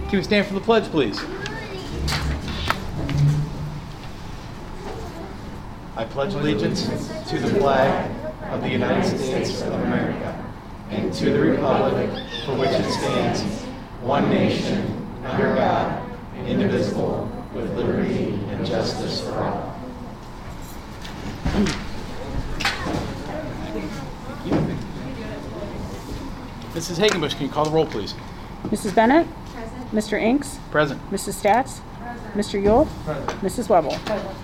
Can we stand for the pledge, please? I pledge allegiance to the flag of the United States of America and to the republic for which it stands, one nation, under God, indivisible, with liberty and justice for all. Mrs. Hagenbush, can you call the roll, please? Mrs. Bennett? Present. Mr. Inks? Present. Mrs. Stats? Present. Mr. Yule? Present. Mrs. Webble? Present.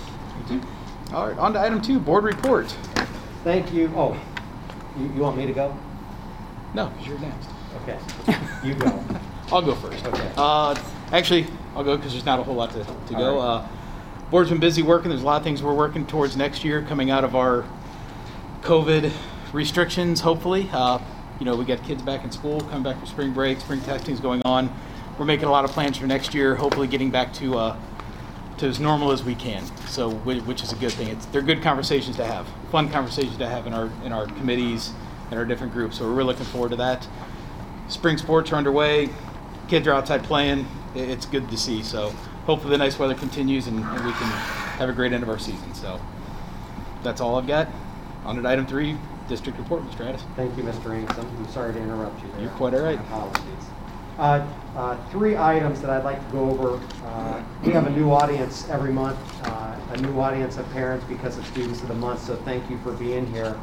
All right, on to item 2, board report. Thank you. Oh, you want me to go? No, because you're next. Okay, you go. I'll go first. Okay. Actually, I'll go because there's not a whole lot to go. All Board's been busy working. There's a lot of things we're working towards next year coming out of our COVID restrictions, hopefully. We got kids back in school, coming back from spring break, spring testing's going on. We're making a lot of plans for next year, hopefully getting back to as normal as we can. So, which is a good thing. They're good conversations to have, fun conversations to have in our committees and our different groups. So we're really looking forward to that. Spring sports are underway. Kids are outside playing. It's good to see. So hopefully the nice weather continues and we can have a great end of our season. So that's all I've got. On to item 3, district report, Mr. Addis. Thank you, Mr. Inks. I'm sorry to interrupt you there. You're quite all right. My apologies. 3 items that I'd like to go over. We have a new audience every month, a new audience of parents because of Students of the Month, so thank you for being here.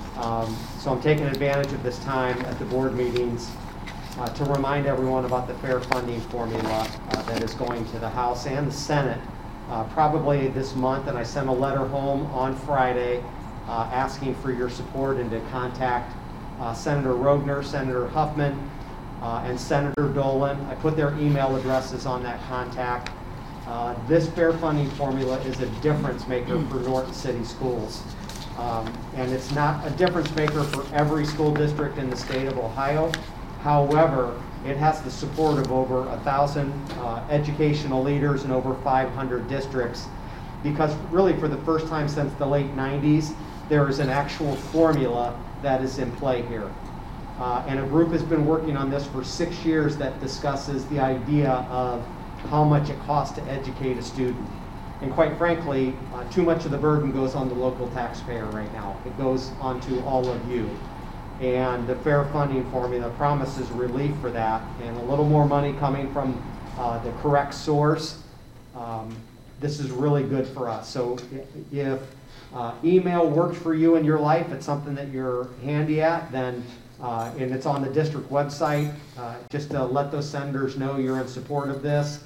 So I'm taking advantage of this time at the board meetings to remind everyone about the fair funding formula that is going to the House and the Senate probably this month, and I sent a letter home on Friday asking for your support and to contact Senator Rogner, Senator Huffman, and Senator Dolan. I put their email addresses on that contact. This fair funding formula is a difference maker for Norton City Schools. And it's not a difference maker for every school district in the state of Ohio. However, it has the support of over 1,000 educational leaders and over 500 districts, because really for the first time since the late 90s, there is an actual formula that is in play here. And a group has been working on this for 6 years that discusses the idea of how much it costs to educate a student. And quite frankly, too much of the burden goes on the local taxpayer right now. It goes onto all of you. And the fair funding formula promises relief for that and a little more money coming from the correct source. This is really good for us. So if email works for you in your life, it's something that you're handy at, then and it's on the district website, just to let those senators know you're in support of this.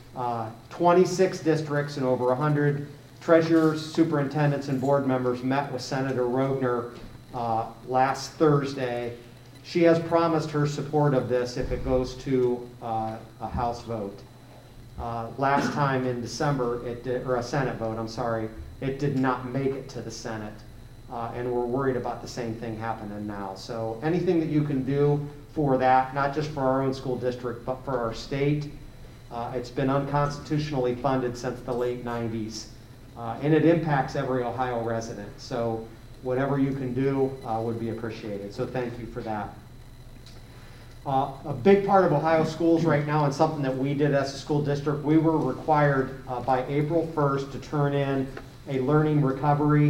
26 districts and over 100 treasurers, superintendents, and board members met with Senator Rogner last Thursday. She has promised her support of this if it goes to a House vote. Last time in December, or a Senate vote, I'm sorry, it did not make it to the Senate. And we're worried about the same thing happening now. So anything that you can do for that, not just for our own school district, but for our state. It's been unconstitutionally funded since the late 90s. And it impacts every Ohio resident. So whatever you can do would be appreciated. So thank you for that. A big part of Ohio schools right now, and something that we did as a school district, we were required by April 1st to turn in a learning recovery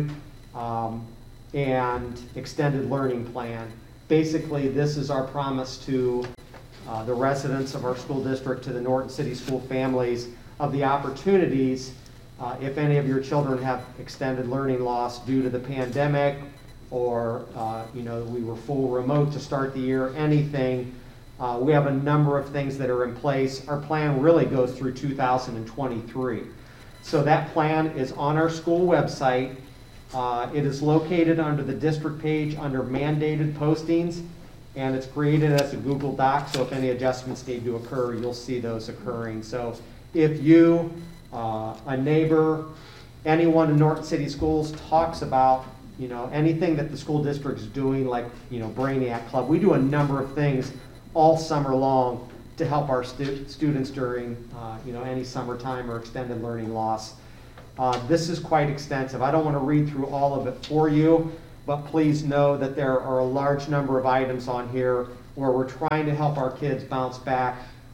and extended learning plan. Basically, this is our promise to the residents of our school district, to the Norton City School families, of the opportunities if any of your children have extended learning loss due to the pandemic, or we were full remote to start the year, anything. We have a number of things that are in place. Our plan really goes through 2023. So that plan is on our school website. It is located under the district page under mandated postings, and it's created as a Google Doc, so if any adjustments need to occur, you'll see those occurring. So if you, a neighbor, anyone in Norton City Schools talks about anything that the school district's doing, like Brainiac Club, we do a number of things all summer long to help our students during any summertime or extended learning loss. This is quite extensive. I don't want to read through all of it for you, but please know that there are a large number of items on here where we're trying to help our kids bounce back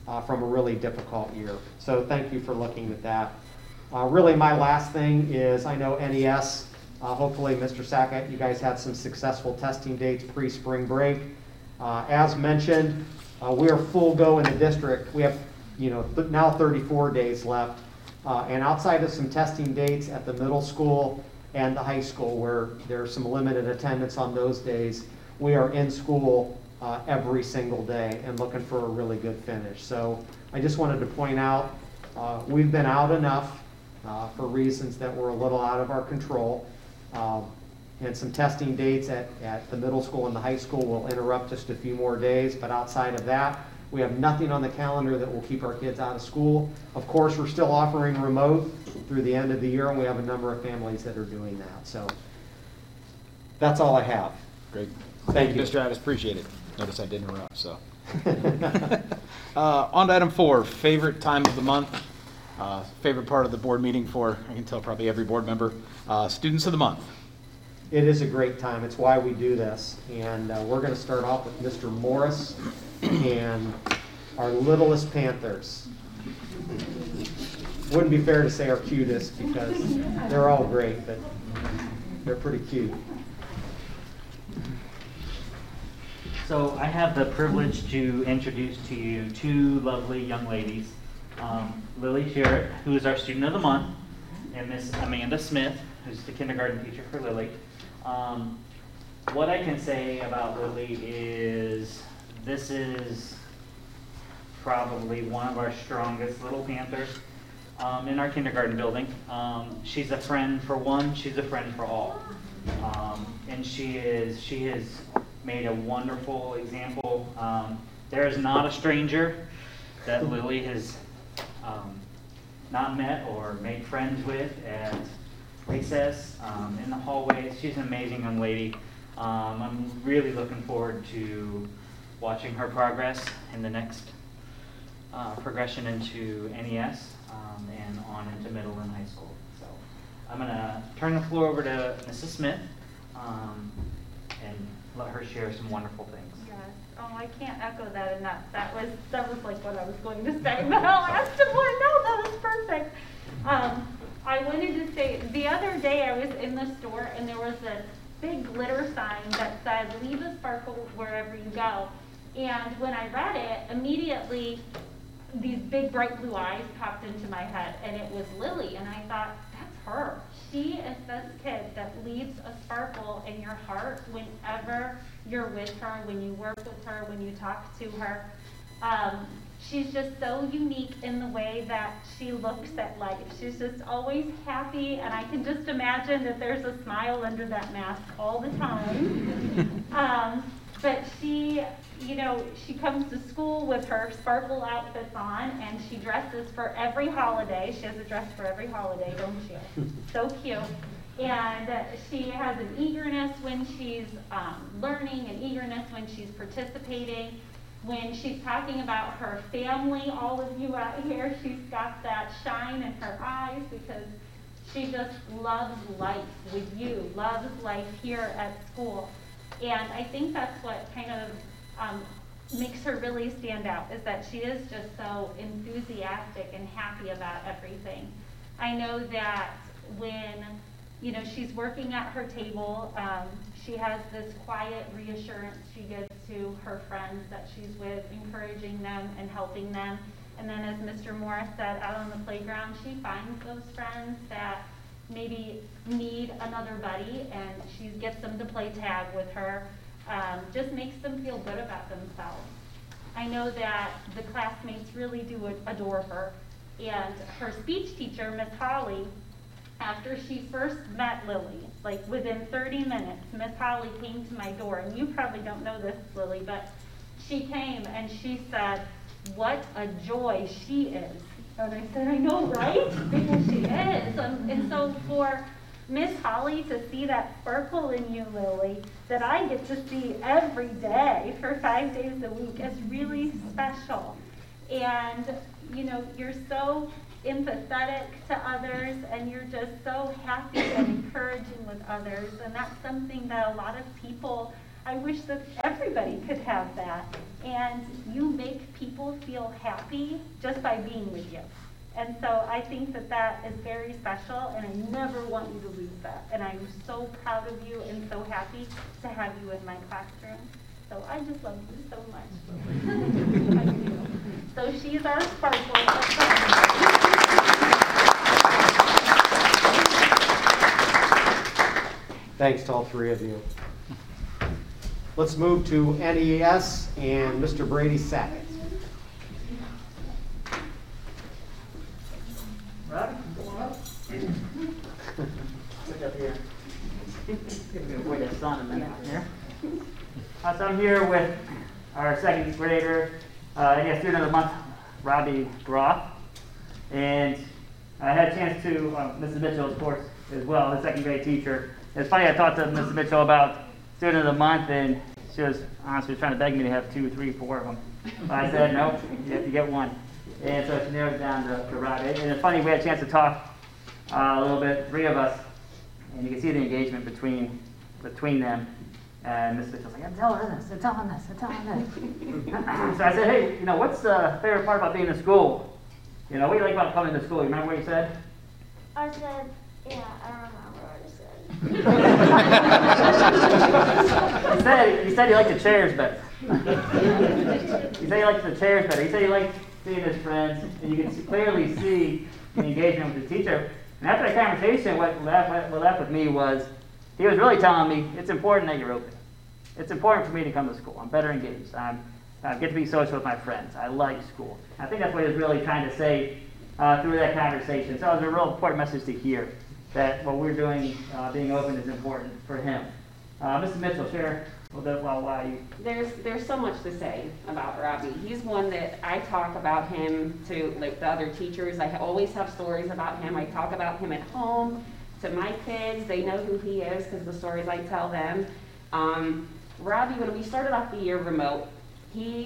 from a really difficult year. So thank you for looking at that. Really, my last thing is, I know NES, hopefully, Mr. Sackett, you guys had some successful testing dates pre-spring break. As mentioned, we are full go in the district. We have, now 34 days left. And outside of some testing dates at the middle school and the high school, where there's some limited attendance on those days, we are in school every single day and looking for a really good finish. So I just wanted to point out, we've been out enough for reasons that were a little out of our control. And some testing dates at the middle school and the high school will interrupt just a few more days, but outside of that, we have nothing on the calendar that will keep our kids out of school. Of course, we're still offering remote through the end of the year, and we have a number of families that are doing that. So that's all I have. Great. Thank you. Mr. Addis, appreciate it. Notice I didn't interrupt, so. On to item 4, favorite time of the month. Favorite part of the board meeting for, I can tell probably every board member, students of the month. It is a great time. It's why we do this. And we're going to start off with Mr. Morris and our littlest Panthers. Wouldn't be fair to say our cutest because they're all great, but they're pretty cute. So I have the privilege to introduce to you 2 lovely young ladies. Lily Sherritt, who is our student of the month, and Miss Amanda Smith, who's the kindergarten teacher for Lily. What I can say about Lily is this is probably one of our strongest little Panthers in our kindergarten building. She's a friend for one, she's a friend for all. And she has made a wonderful example. There is not a stranger that Lily has not met or made friends with at recess, in the hallways. She's an amazing young lady. I'm really looking forward to watching her progress in the next progression into NES and on into middle and high school. So I'm going to turn the floor over to Mrs. Smith and let her share some wonderful things. Yes. Oh, I can't echo that enough. That was like what I was going to say, but I'll ask some more. No, that was perfect. I wanted to say, the other day I was in the store and there was a big glitter sign that said, "Leave a sparkle wherever you go." And when I read it, immediately these big bright blue eyes popped into my head, and it was Lily. And I thought, that's her. She is this kid that leaves a sparkle in your heart whenever you're with her, when you work with her, when you talk to her. She's just so unique in the way that she looks at life. She's just always happy, and I can just imagine that there's a smile under that mask all the time. But she comes to school with her sparkle outfits on, and she dresses for every holiday. She has a dress for every holiday, don't she? So cute. And she has an eagerness when she's learning, an eagerness when she's participating. When she's talking about her family, all of you out here, she's got that shine in her eyes because she just loves life with you, loves life here at school. And I think that's what kind of makes her really stand out, is that she is just so enthusiastic and happy about everything. I know that when she's working at her table, she has this quiet reassurance she gives to her friends that she's with, encouraging them and helping them. And then, as Mr. Morris said, out on the playground, she finds those friends that maybe need another buddy, and she gets them to play tag with her. Just makes them feel good about themselves. I know that the classmates really do adore her. And her speech teacher, Miss Holly, after she first met Lily, like within 30 minutes, Miss Holly came to my door, and you probably don't know this, Lily, but she came and she said, "What a joy she is." And I said, "I know, right?" Because she is. And so for Miss Holly to see that sparkle in you, Lily, that I get to see every day for 5 days a week is really special. And, you're so empathetic to others, and you're just so happy and encouraging with others, and that's something that a lot of people, I wish that everybody could have that. and you make people feel happy just by being with you. And so I think that that is very special, and I never want you to lose that. And I'm so proud of you and so happy to have you in my classroom. So I just love you so much. I do. So she's our sparkle. Thanks to all three of you. Let's move to NES and Mr. Brady Sackett. Rob, come on up. Sit up here. Give me avoid that sun a minute here. So I'm here with our second grader, student of the month, Robbie Groff. And I had a chance to, Mrs. Mitchell, of course, as well, the second grade teacher. It's funny, I talked to Mrs. Mitchell about student of the month, and she was honestly trying to beg me to have 2, 3, 4 of them. But I said, nope, you have to get one. And so she narrowed it down to Robbie. And it's funny, we had a chance to talk a little bit, 3 of us, and you can see the engagement between them. And Mrs. Mitchell's like, I'm telling her this, I'm telling this, I'm telling this. So I said, hey, what's the favorite part about being in school? What do you like about coming to school? You remember what you said? I said, yeah, I don't remember what I said. He said he liked the chairs better. He said he liked the chairs better. He said he liked seeing his friends, and you can clearly see the engagement with the teacher. And after that conversation, what left with me was, he was really telling me, it's important that you're open. It's important for me to come to school. I'm better engaged. I get to be social with my friends. I like school. I think that's what he was really trying to say through that conversation. So it was a real important message to hear, that what we're doing, being open, is important for him. Mr. Mitchell, share a little bit about why you... There's so much to say about Robbie. He's one that I talk about him to the other teachers. I always have stories about him. I talk about him at home to my kids. They know who he is because the stories I tell them. Robbie, when we started off the year remote, he's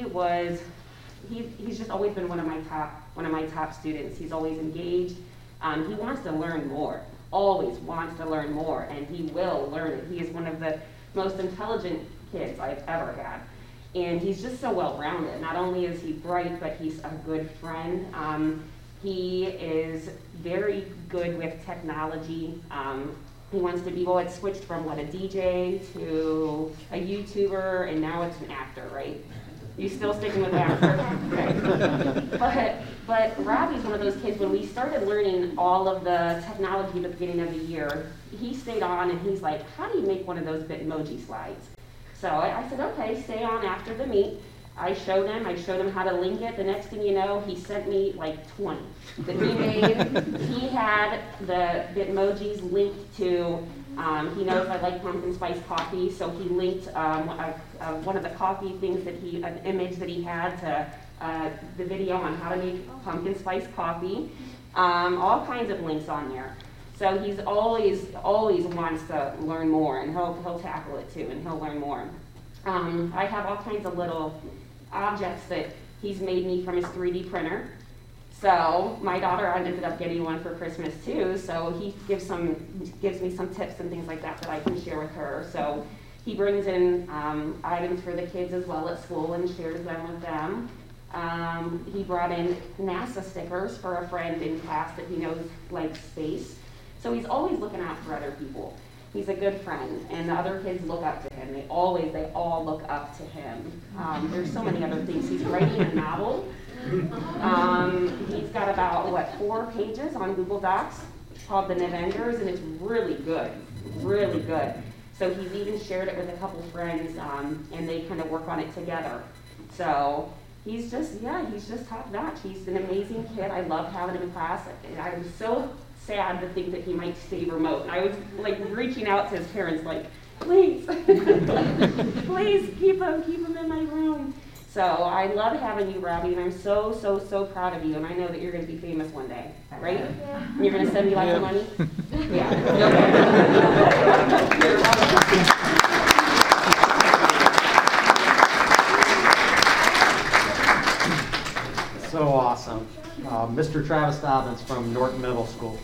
just always been one of my top students. He's always engaged. He wants to learn more. Always wants to learn more, and he will learn it. He is one of the most intelligent kids I've ever had, and he's just so well-rounded. Not only is he bright, but he's a good friend. He is very good with technology. He wants to be, it switched from a DJ to a YouTuber, and now it's an actor, right? You still sticking with actor? Okay. But Robbie's one of those kids, when we started learning all of the technology at the beginning of the year, he stayed on and he's like, how do you make one of those Bitmoji slides? So I said, okay, stay on after the meet. I showed him how to link it. The next thing you know, he sent me 20 that he made. He had the Bitmojis linked to, he knows I like pumpkin spice coffee, so he linked one of the coffee things an image that he had to the video on how to make pumpkin spice coffee. All kinds of links on there. So he's always wants to learn more, and he'll tackle it too, and he'll learn more. I have all kinds of little objects that he's made me from his 3D printer. So my daughter ended up getting one for Christmas too, so he gives me some tips and things like that I can share with her. So he brings in items for the kids as well at school and shares them with them. He brought in NASA stickers for a friend in class that he knows likes space. So he's always looking out for other people. He's a good friend, and the other kids look up to him. They all look up to him. There's so many other things. He's writing a novel. He's got about, 4 pages on Google Docs called The Navengers, and it's really good, really good. So he's even shared it with a couple friends, and they kind of work on it together. So he's just top notch. He's an amazing kid. I love having him in class. And I'm so sad to think that he might stay remote. I was reaching out to his parents please, please keep him in my room. So I love having you, Robbie, and I'm so, so, so proud of you, and I know that you're going to be famous one day, right? Yeah. And you're going to send me lots of money? Yeah. So awesome. Mr. Travis Dobbins from Norton Middle School.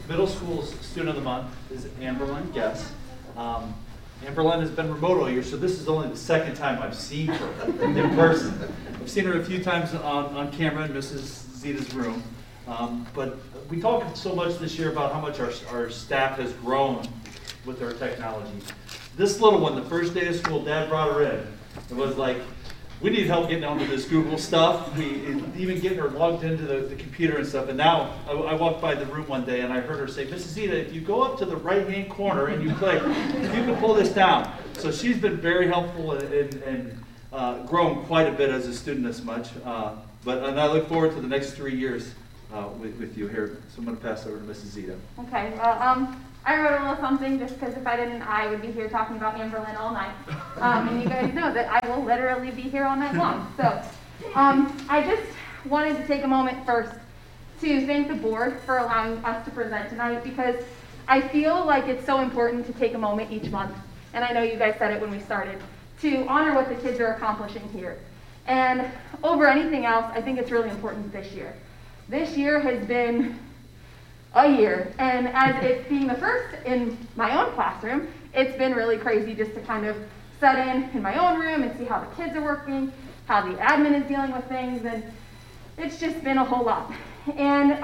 middle school student of the month is Amberlyn Guess. Amberlyn has been remote all year, so this is only the second time I've seen her in person. I've seen her a few times on camera in Mrs. Zita's room. But we talked so much this year about how much our staff has grown with our technology. This little one, the first day of school, Dad brought her in. It was like, we need help getting onto this Google stuff. Even getting her logged into the computer and stuff. And now, I walked by the room one day and I heard her say, Mrs. Zita, if you go up to the right-hand corner and you click, you can pull this down. So she's been very helpful and grown quite a bit as a student this much. And I look forward to the next 3 years with you here. So I'm going to pass over to Mrs. Zita. Okay, well, I wrote a little something just because if I didn't, I would be here talking about Amberlyn all night. And you guys know that I will literally be here all night long. So I just wanted to take a moment first to thank the board for allowing us to present tonight, because I feel like it's so important to take a moment each month, and I know you guys said it when we started, to honor what the kids are accomplishing here. And over anything else, I think it's really important this year. This year has been a year, and as it being the first in my own classroom, it's been really crazy just to kind of set in my own room and see how the kids are working, how the admin is dealing with things, and it's just been a whole lot. And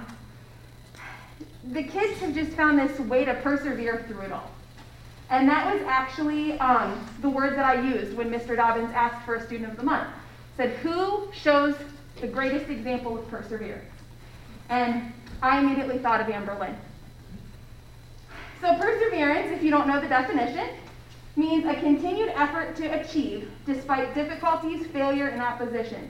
the kids have just found this way to persevere through it all. And that was actually the word that I used when Mr. Dobbins asked for a student of the month. Said, who shows the greatest example of perseverance? And I immediately thought of Amberlyn. So perseverance, if you don't know the definition, means a continued effort to achieve despite difficulties, failure, and opposition.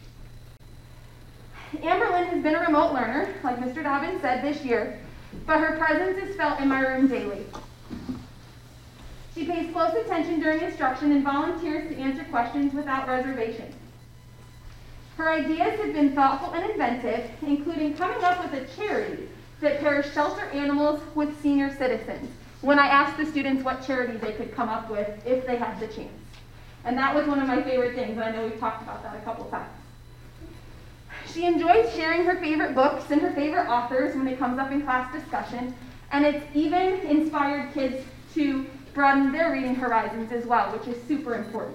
Amberlyn has been a remote learner, like Mr. Dobbins said, this year, but her presence is felt in my room daily. She pays close attention during instruction and volunteers to answer questions without reservation. Her ideas have been thoughtful and inventive, including coming up with a charity that pairs shelter animals with senior citizens, when I asked the students what charity they could come up with if they had the chance. And that was one of my favorite things, and I know we've talked about that a couple times. She enjoys sharing her favorite books and her favorite authors when it comes up in class discussion, and it's even inspired kids to broaden their reading horizons as well, which is super important.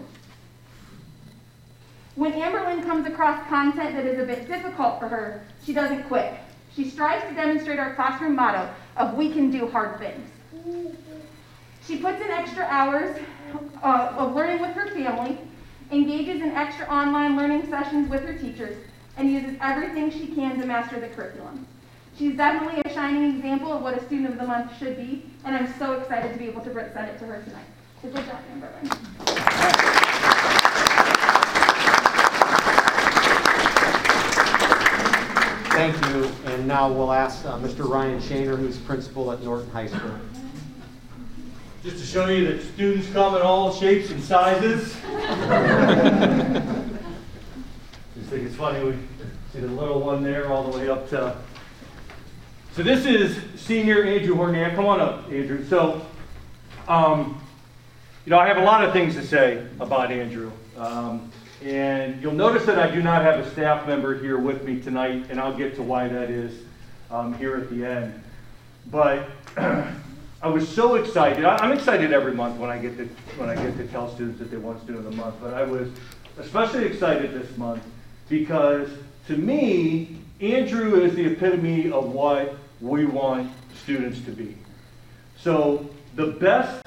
When Amberlyn comes across content that is a bit difficult for her, she doesn't quit. She strives to demonstrate our classroom motto of we can do hard things. She puts in extra hours of learning with her family, engages in extra online learning sessions with her teachers, and uses everything she can to master the curriculum. She's definitely a shining example of what a student of the month should be, and I'm so excited to be able to present it to her tonight. So good job, Amberlyn. Thank you, and now we'll ask Mr. Ryan Shaner, who's principal at Norton High School. Just to show you that students come in all shapes and sizes. Just think it's funny, we see the little one there all the way up to... So this is senior Andrew Horniak. Come on up, Andrew. So, I have a lot of things to say about Andrew. And you'll notice that I do not have a staff member here with me tonight, and I'll get to why that is here at the end. But I was so excited. I'm excited every month when I get to tell students that they want Student of the Month. But I was especially excited this month because, to me, Andrew is the epitome of what we want students to be. So the best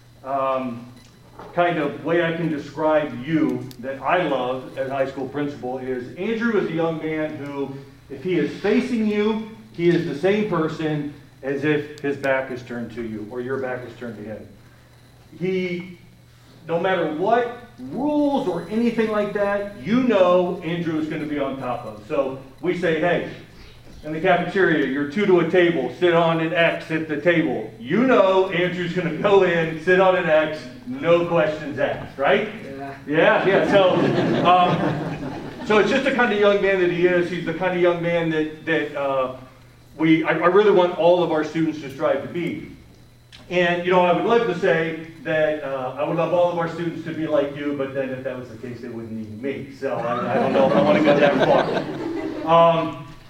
kind of way I can describe you that I love as high school principal is Andrew is a young man who, if he is facing you, he is the same person as if his back is turned to you or your back is turned to him. He, no matter what rules or anything like that, Andrew is going to be on top of. So we say, hey, in the cafeteria, you're two to a table, sit on an X at the table. Andrew's going to go in, sit on an X, no questions asked, right? Yeah. So it's just the kind of young man that he is. He's the kind of young man that I really want all of our students to strive to be. And, I would love to say that I would love all of our students to be like you, but then if that was the case, they wouldn't need me. So I don't know if I want to go that far.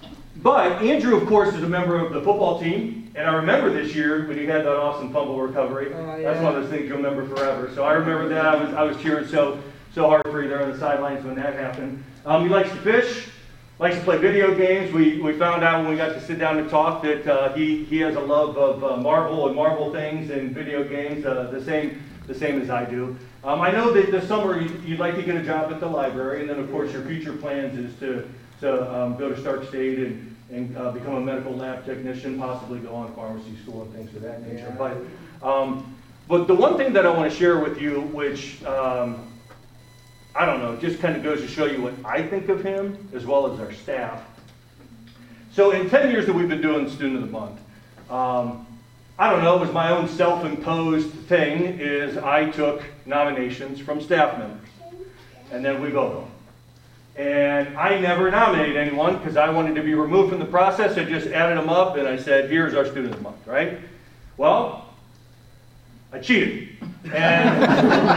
But Andrew, of course, is a member of the football team, and I remember this year when you had that awesome fumble recovery. That's one of those things you'll remember forever. So I remember that. I was cheering so hard for you there on the sidelines when that happened. He likes to fish, likes to play video games. We found out when we got to sit down and talk that he has a love of Marvel things and video games, the same as I do. I know that this summer you'd like to get a job at the library, and then of course your future plans is to go to Stark State and become a medical lab technician, possibly go on pharmacy school and things of that nature. Yeah. But the one thing that I want to share with you, which I don't know, just kind of goes to show you what I think of him, as well as our staff. So in 10 years that we've been doing Student of the Month, I don't know, it was my own self-imposed thing, is I took nominations from staff members, and then we vote them. And I never nominated anyone because I wanted to be removed from the process. I just added them up and I said, here's our Student of the Month, right? Well, I cheated. And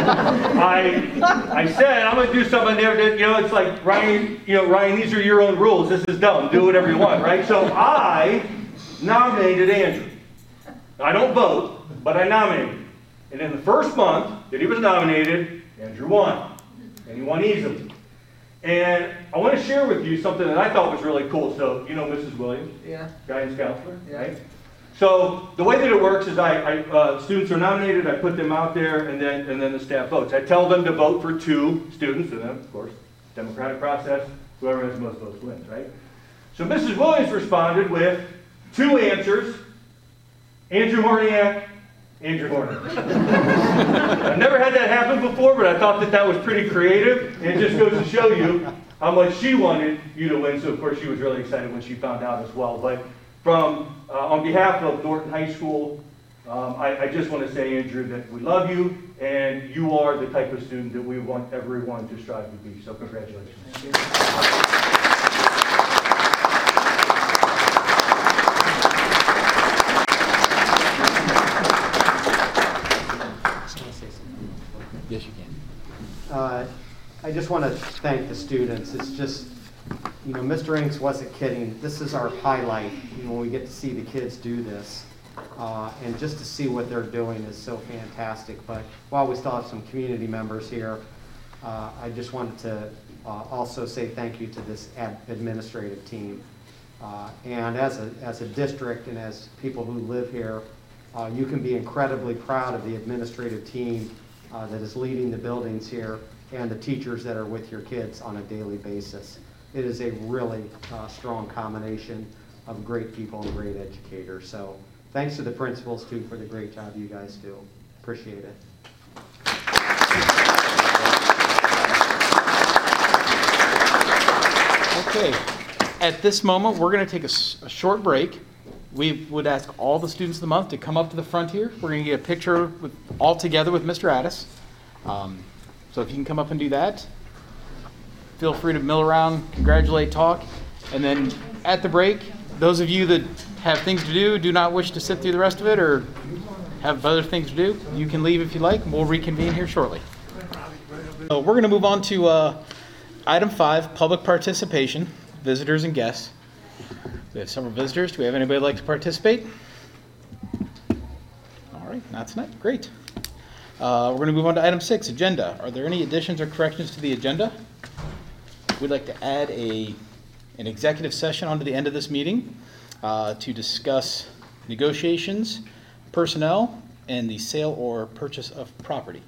I said, I'm going to do something I never did. You know, it's like, Ryan, these are your own rules. This is dumb. Do whatever you want, right? So I nominated Andrew. I don't vote, but I nominated. And in the first month that he was nominated, Andrew won. And he won easily. And I want to share with you something that I thought was really cool. So, you know Mrs. Williams? Yeah. Guidance counselor, yeah. Right? So the way that it works is students are nominated, I put them out there, and then the staff votes. I tell them to vote for 2 students, and then, of course, democratic process, whoever has the most votes wins, right? So Mrs. Williams responded with 2 answers, Andrew Horniak, Andrew Horner. I've never had that happen before, but I thought that was pretty creative. And it just goes to show you how much she wanted you to win. So, of course, she was really excited when she found out as well. But on behalf of Norton High School, I just want to say, Andrew, that we love you, and you are the type of student that we want everyone to strive to be. So, congratulations. Thank you. Yes, you can. I just want to thank the students. It's just, Mr. Inks wasn't kidding. This is our highlight, when we get to see the kids do this. And just to see what they're doing is so fantastic. But while we still have some community members here, I just wanted to also say thank you to this administrative team. And as a district and as people who live here, you can be incredibly proud of the administrative team that is leading the buildings here and the teachers that are with your kids on a daily basis. It is a really strong combination of great people and great educators. So thanks to the principals too for the great job you guys do. Appreciate it. Okay, at this moment we're going to take a short break. We would ask all the students of the month to come up to the front here. We're going to get a picture all together with Mr. Addis. So if you can come up and do that, feel free to mill around, congratulate, talk. And then at the break, those of you that have things to do not wish to sit through the rest of it, or have other things to do, you can leave if you like, and we'll reconvene here shortly. So we're going to move on to item 5, public participation, visitors and guests. We have several visitors. Do we have anybody who'd like to participate? All right, not tonight. Great. We're going to move on to item 6, agenda. Are there any additions or corrections to the agenda? We'd like to add an executive session onto the end of this meeting to discuss negotiations, personnel, and the sale or purchase of property.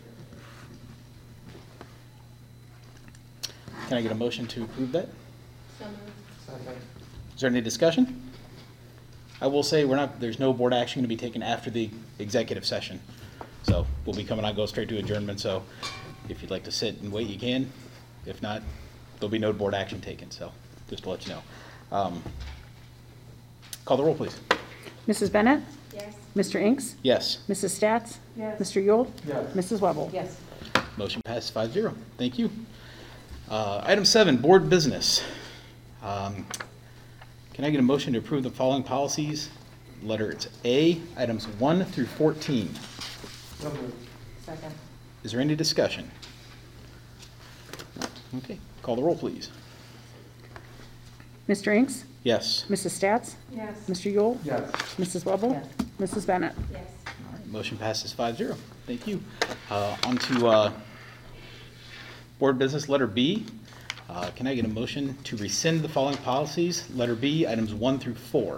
Can I get a motion to approve that? So moved. Is there any discussion? I will say there's no board action going to be taken after the executive session. So we'll be coming on, go straight to adjournment. So if you'd like to sit and wait, you can. If not, there'll be no board action taken. So just to let you know. Call the roll, please. Mrs. Bennett? Yes. Mr. Inks? Yes. Mrs. Stats? Yes. Mr. Yule? Yes. Mrs. Webble? Yes. Motion passes 5-0. Thank you. Item 7, board business. Can I get a motion to approve the following policies? Letters A, items 1 through 14. Second. Is there any discussion? Okay, call the roll, please. Mr. Inks? Mrs. Stats? Yes. Mr. Yule? Yes. Mrs. Wubble? Yes. Mrs. Bennett? Yes. Motion passes 5-0. Thank you. On to board business, letter B. Can I get a motion to rescind the following policies? Letter B, items 1 through 4.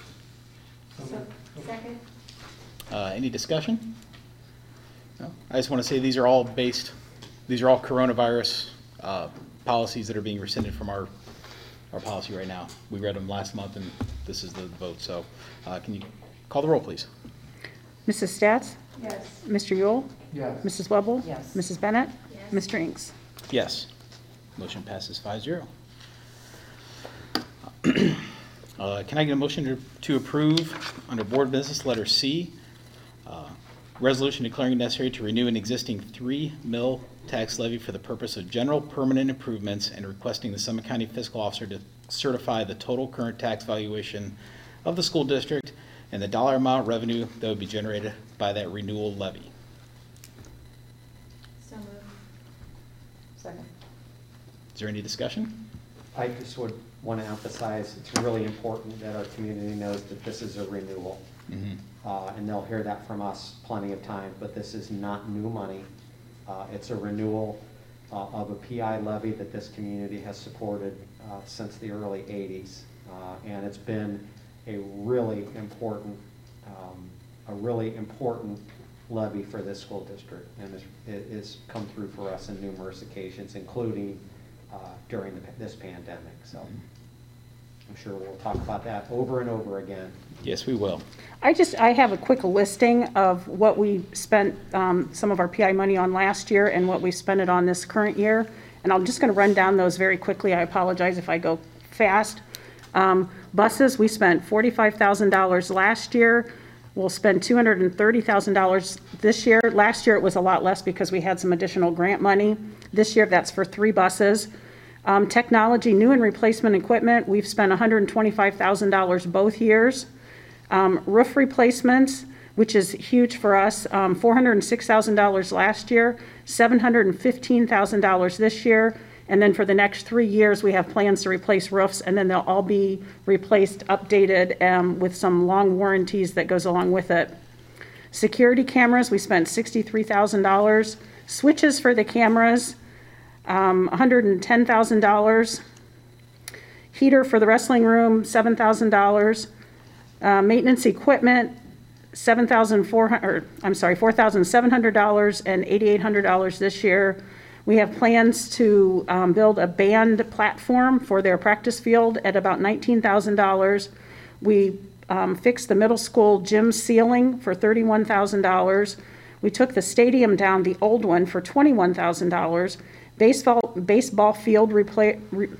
Second? Any discussion? No? I just want to say these are all coronavirus policies that are being rescinded from our policy right now. We read them last month, and this is the vote. So can you call the roll, please? Mrs. Stats? Yes. Mr. Yule? Yes. Mrs. Wubble? Yes. Mrs. Bennett? Yes. Mr. Inks? Yes. Motion passes 5-0. Can I get a motion to approve under board business letter C, resolution declaring it necessary to renew an existing 3 mil tax levy for the purpose of general permanent improvements and requesting the Summit County fiscal officer to certify the total current tax valuation of the school district and the dollar amount revenue that would be generated by that renewal levy. So moved. Second. Is there any discussion? I just would want to emphasize, it's really important that our community knows that this is a renewal. And they'll hear that from us plenty of times, but this is not new money. It's a renewal of a PI levy that this community has supported since the early 80s. And it's been a really important levy for this school district. And it has come through for us on numerous occasions, including during this pandemic. So I'm sure we'll talk about that over and over again. Yes, we will. I have a quick listing of what we spent some of our PI money on last year and what we spent it on this current year. And I'm just going to run down those very quickly. I apologize if I go fast. Buses, we spent $45,000 last year. We'll spend $230,000 this year. Last year it was a lot less because we had some additional grant money. This year that's for 3 buses. Technology, new and replacement equipment, we've spent $125,000 both years. Roof replacements, which is huge for us, $406,000 last year, $715,000 this year. And then for the next 3 years, we have plans to replace roofs, and then they'll all be replaced, updated, with some long warranties that goes along with it. Security cameras, we spent $63,000. Switches for the cameras, $110,000. Heater for the wrestling room, $7,000. Maintenance equipment, $4,700 and $8,800 this year. We have plans to build a band platform for their practice field at about $19,000. We fixed the middle school gym ceiling for $31,000. We took the stadium down, the old one, for $21,000. Baseball field repairs,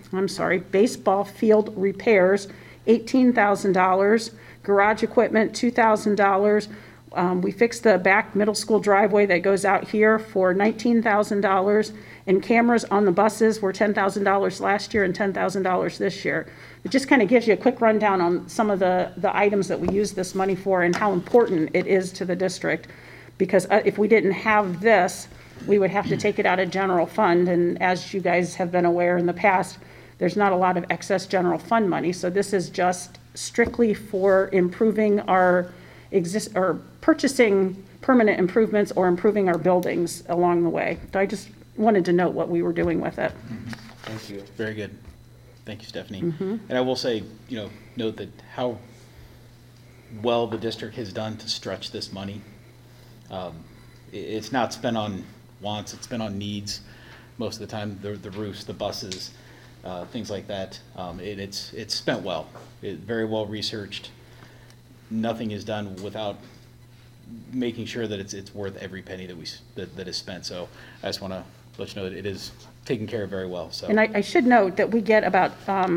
$18,000. Garage equipment, $2,000. We fixed the back middle school driveway that goes out here for $19,000. And cameras on the buses were $10,000 last year and $10,000 this year. It just kind of gives you a quick rundown on some of the items that we use this money for and how important it is to the district. Because if we didn't have this, we would have to take it out of general fund. And as you guys have been aware in the past, there's not a lot of excess general fund money. So this is just strictly for improving our or purchasing permanent improvements or improving our buildings along the way. So I just wanted to note what we were doing with it. Thank you. Very good. Thank you, Stephanie. And I will say, note that how well the district has done to stretch this money. It's not spent on wants, it's spent on needs most of the time. The roofs, the buses, things like that. It's spent well. Very well researched. Nothing is done without making sure that it's worth every penny that is spent. So I just want to let you know that it is taken care of very well. So. And I should note that we get about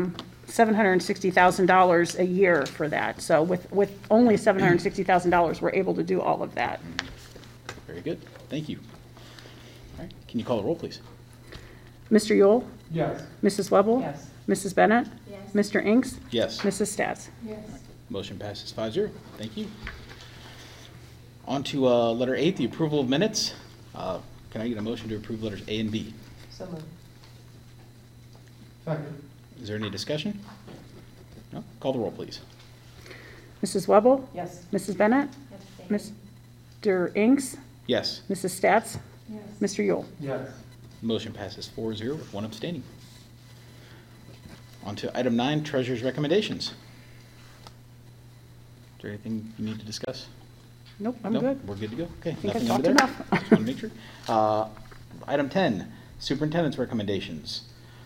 $760,000 a year for that. So with only $760,000, we're able to do all of that. Very good. Thank you. All right. Can you call the roll, please? Mr. Yule? Yes. Mrs. Wubble? Yes. Mrs. Bennett? Yes. Mr. Inks? Yes. Mrs. Stats? Yes. Motion passes 5-0. Thank you. On to letter 8, the approval of minutes. Can I get a motion to approve letters A and B? So moved. Second. Is there any discussion? No? Call the roll, please. Mrs. Webble? Yes. Mrs. Bennett? Mr. Inks? Yes. Mrs. Stats? Yes. Mr. Yule? Yes. Motion passes 4-0 with one abstaining. On to item 9, treasurer's recommendations. Is there anything you need to discuss? Nope, I'm No? good. We're good to go? Okay. think I nothing talked under there? enough. Just want to make sure. Item 10, superintendent's recommendations.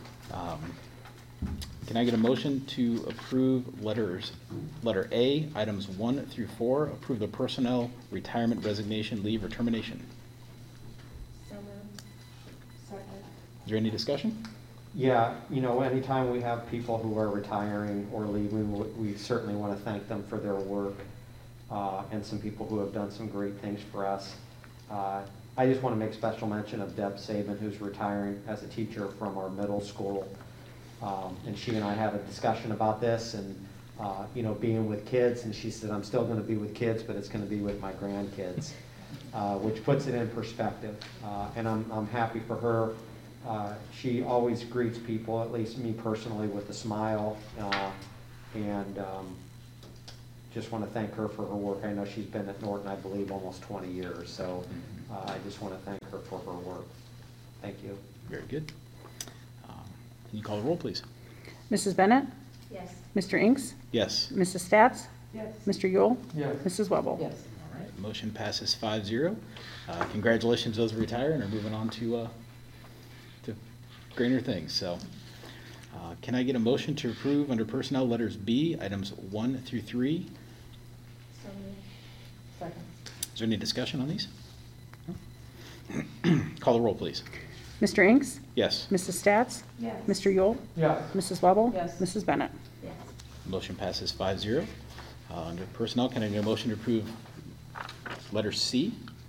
Can I get a motion to approve letter A, items 1 through 4, approve the personnel, retirement, resignation, leave, or termination? So moved. Second. Is there any discussion? Yeah, you know, anytime we have people who are retiring or leaving, we certainly want to thank them for their work, and some people who have done some great things for us. I just want to make special mention of Deb Saban, who's retiring as a teacher from our middle school. And she and I had a discussion about this and, you know, being with kids, and she said, I'm still going to be with kids, but it's going to be with my grandkids, which puts it in perspective. And I'm happy for her. She always greets people, at least me personally, with a smile, and just want to thank her for her work. I know she's been at Norton, I believe, almost 20 years, so I just want to thank her for her work. Thank you. Very good. Can you call the roll, please? Mrs. Bennett? Yes. Mr. Inks? Yes. Mrs. Stats? Yes. Mr. Yule? Yes. Mrs. Webble? Yes. All right, motion passes 5-0. Congratulations to those who retire and are moving on to greater things. So, can I get a motion to approve under personnel letters B, items 1 through 3? So moved. Second. Is there any discussion on these? No? Call the roll, please. Mr. Inks? Yes. Mrs. Stats? Yes. Mr. Yule? Yes. Mrs. Webble? Yes. Mrs. Bennett? Yes. Motion passes 5-0. Under personnel, can I get a motion to approve letter C?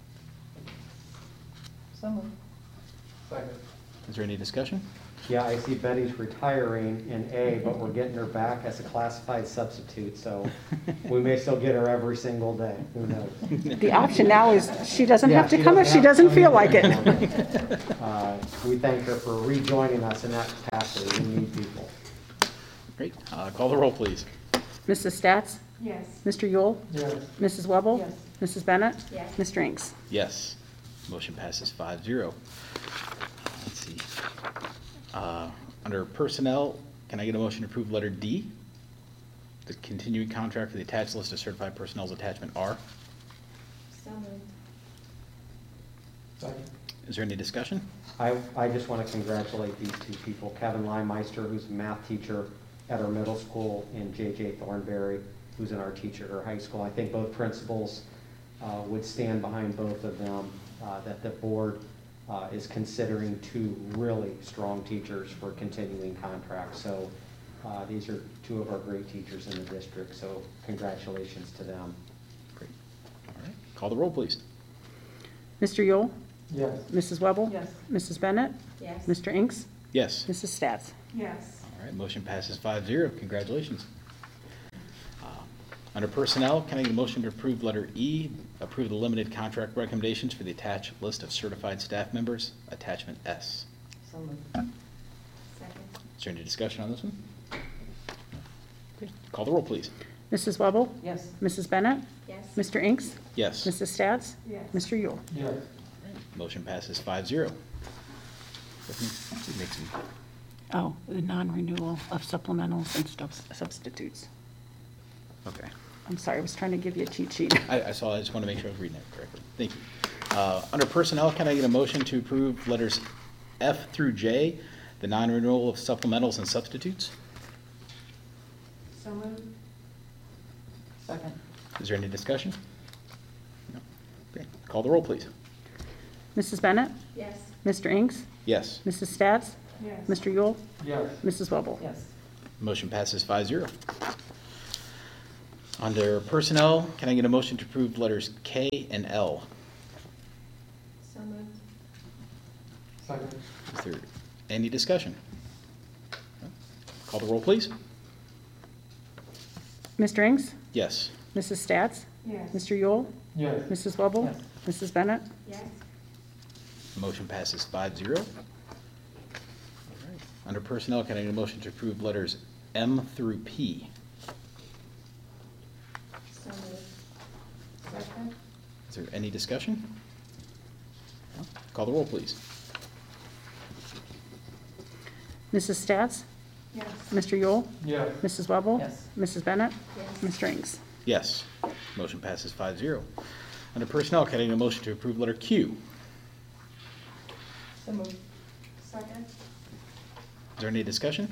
So moved. Second. Is there any discussion? Yeah, I see Betty's retiring in A, but we're getting her back as a classified substitute, so we may still get her every single day. Who knows? The option now is she doesn't Yeah, have to come if she doesn't feel like it. We thank her for rejoining us in that capacity. We need people. Great. Call the roll, please. Mrs. Stats? Yes. Mr. Yule? Yes. Mrs. Webble? Yes. Mrs. Bennett? Yes. Mr. Inks? Yes. Motion passes 5-0. Let's see. Under personnel, can I get a motion to approve letter D? The continuing contract for the attached list of certified personnel's attachment R. So moved. Second. Is there any discussion? I just want to congratulate these two people, Kevin Limeister, who's a math teacher at our middle school, and J.J. Thornberry, who's an art teacher at our high school. I think both principals would stand behind both of them, that the board is considering two really strong teachers for continuing contracts. So these are two of our great teachers in the district, so congratulations to them. Great. All right. Call the roll, please. Mr. Yule? Yes. Mrs. Webble? Yes. Mrs. Bennett? Yes. Mr. Inks? Yes. Mrs. Stats? Yes. All right. Motion passes 5-0. Congratulations. Under personnel, can I get a motion to approve letter E, approve the limited contract recommendations for the attached list of certified staff members, attachment S? So moved. Second. Is there any discussion on this one? Okay. Call the roll, please. Mrs. Webble? Yes. Mrs. Bennett? Yes. Mr. Inks? Yes. Mrs. Stats? Yes. Mr. Yule? Yes. Motion passes 5-0. Make some. Oh, the non-renewal of supplementals and substitutes. Okay. I'm sorry, I was trying to give you a cheat sheet. I saw, I just want to make sure I was reading it correctly. Thank you. Under personnel, can I get a motion to approve letters F through J, the non-renewal of supplementals and substitutes? So moved. Second. Is there any discussion? No. Okay. Call the roll, please. Mrs. Bennett? Yes. Mr. Inks? Yes. Mrs. Stats? Yes. Mr. Yule? Yes. Mrs. Webble? Yes. Motion passes 5-0. Under personnel, can I get a motion to approve letters K and L? So moved. Second. Is there any discussion? No? Call the roll, please. Mr. Inks? Yes. Mrs. Stats? Yes. Mr. Yule? Yes. Mrs. Webble? Yes. Mrs. Bennett? Yes. Motion passes 5-0. All right. Under personnel, can I get a motion to approve letters M through P? Is there any discussion? No? Call the roll, please. Mrs. Stats? Yes. Mr. Yule? Yes. Mrs. Wubble? Yes. Mrs. Bennett? Yes. Mr. Ings? Yes. Motion passes 5-0. Under Personnel, can I get a motion to approve letter Q? So moved. Second. Is there any discussion?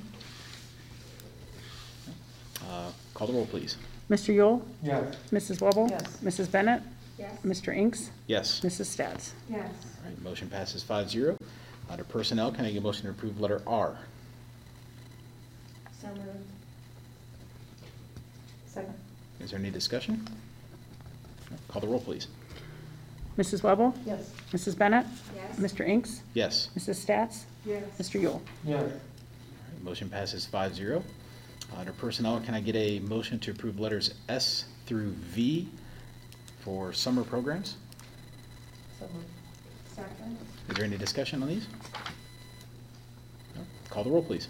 Call the roll, please. Mr. Yule? Yes. Mrs. Wubble? Yes. Mrs. Bennett? Yes. Mr. Ings? Yes. Mrs. Stats? Yes. All right, motion passes 5-0. Under Personnel, can I get a motion to approve letter R? So moved. Second. Is there any discussion? Call the roll, please. Mrs. Wubble? Yes. Mrs. Bennett? Yes. Mr. Ings? Yes. Mrs. Stats? Yes. Mr. Yule? Yes. All right, motion passes 5-0. Under Personnel, can I get a motion to approve letters S through V for summer programs? So moved. Second. Is there any discussion on these? No? Call the roll, please.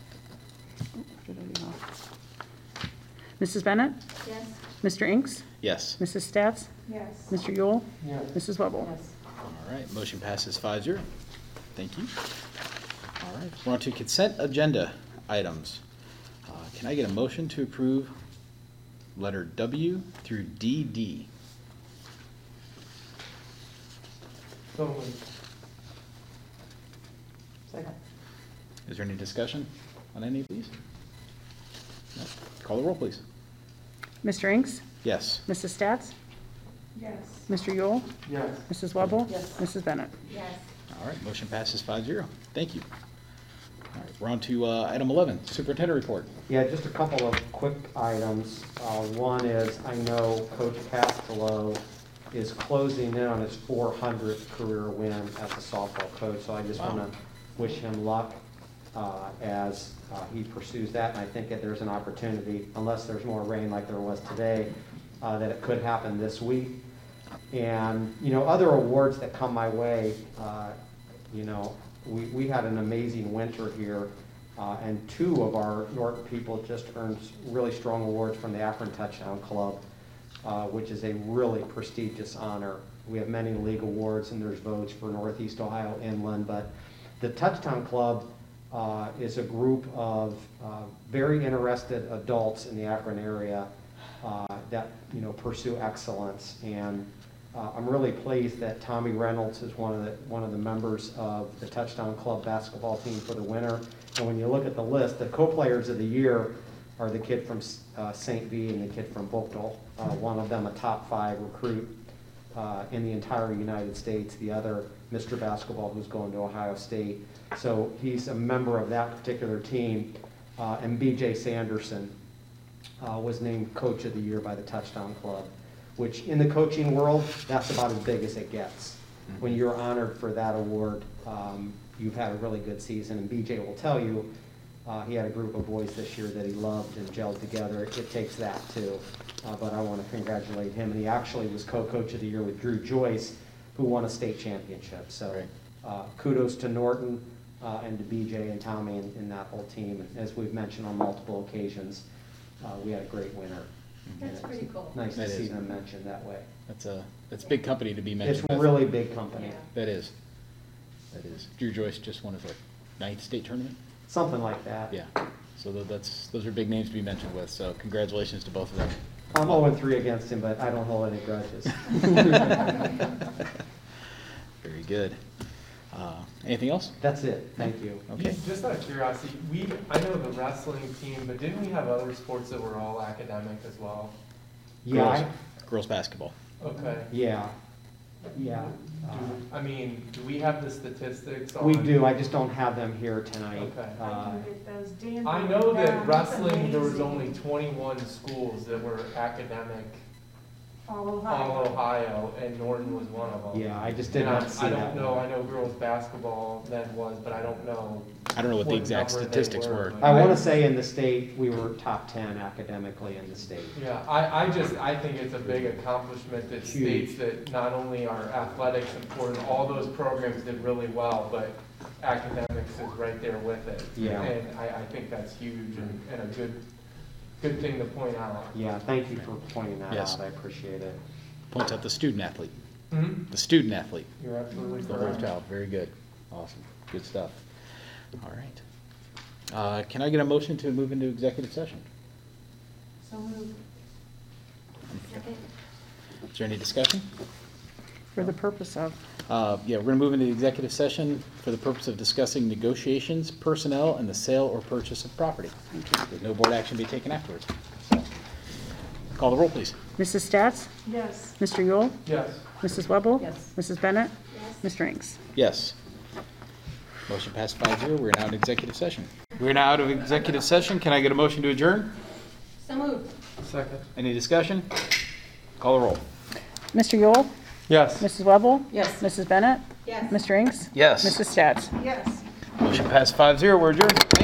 Mrs. Bennett? Yes. Mr. Ings? Yes. Mrs. Stats? Yes. Mr. Yule? Yes. Mrs. Wubble? Yes. All right, motion passes 5-0. Thank you. All right, we're on to consent agenda items. Can I get a motion to approve letter W through DD? So moved. Second. Is there any discussion on any of these? No? Call the roll, please. Mr. Ings? Yes. Mrs. Stats? Yes. Mr. Yule? Yes. Mrs. Wubble? Yes. Mrs. Bennett? Yes. All right, motion passes 5-0. Thank you. All right, we're on to item 11, superintendent report. Yeah, just a couple of quick items. One is, I know Coach Castello is closing in on his 400th career win as a softball coach, so I just want to wish him luck as he pursues that. And I think that there's an opportunity, unless there's more rain like there was today, that it could happen this week. And, you know, other awards that come my way, you know, we had an amazing winter here, and two of our Norton people just earned really strong awards from the Akron Touchdown Club, which is a really prestigious honor. We have many league awards, and there's votes for Northeast Ohio Inland, but the Touchdown Club is a group of very interested adults in the Akron area that, you know, pursue excellence. And I'm really pleased that Tommy Reynolds is one of the members of the Touchdown Club basketball team for the winter. And when you look at the list, the co-players of the year are the kid from St. V and the kid from Buchtel. One of them a top 5 recruit in the entire United States. The other, Mr. Basketball, who's going to Ohio State. So he's a member of that particular team. And B.J. Sanderson was named Coach of the Year by the Touchdown Club, which in the coaching world, that's about as big as it gets. When you're honored for that award, you've had a really good season. And B.J. will tell you, he had a group of boys this year that he loved and gelled together. It takes that too. But I want to congratulate him. And he actually was co-coach of the year with Drew Joyce, who won a state championship. So kudos to Norton and to BJ and Tommy and that whole team. And as we've mentioned on multiple occasions, we had a great winner. That's pretty cool. Nice That to see is. them mentioned that way. That's a big company to be mentioned. It's a with. really big company. Yeah. That is. That is. Drew Joyce just won his, what, 9th state tournament? Something like that. Yeah. So those are big names to be mentioned with. So congratulations to both of them. I'm 0-3 against him, but I don't hold any grudges. Very good. Anything else? That's it. Thank you. Okay. Just out of curiosity, I know the wrestling team, but didn't we have other sports that were all academic as well? Yeah. Girls basketball. Okay. Yeah. Yeah. I mean, do we have the statistics on? We do. I just don't have them here tonight. Okay. I know that wrestling, there was only 21 schools that were academic. All Ohio, and Norton was one of them. Yeah, I just did not see that. I don't know. I know girls basketball then was, but I don't know. I don't know what the exact number they statistics were. I want to say in the state, we were top 10 academically in the state. Yeah, I think it's a big accomplishment that states that not only are athletics important, all those programs did really well, but academics is right there with it. Yeah. And I think that's huge and a good thing to point out. Yeah, thank you for pointing that Yes. out. I appreciate it. points out the student athlete. Mhm. The student athlete. You're absolutely The whole correct. child. Very good. Awesome. Good stuff. All right. Can I get a motion to move into executive session? So moved. Is there any discussion? For the purpose of, Yeah, we're going to move into executive session for the purpose of discussing negotiations, personnel, and the sale or purchase of property. With no board action be taken afterwards. So, call the roll, please. Mrs. Stats? Yes. Mr. Yule? Yes. Mrs. Webble? Yes. Mrs. Bennett? Yes. Mr. Inks? Yes. Motion passed 5-0. We're now in executive session. We're now out of executive session. Can I get a motion to adjourn? So moved. Second. Any discussion? Call the roll. Mr. Yule? Yes. Mrs. Webble? Yes. Mrs. Bennett? Yes. Mr. Inks? Yes. Mrs. Stats? Yes. Motion passed 5-0. We're adjourned.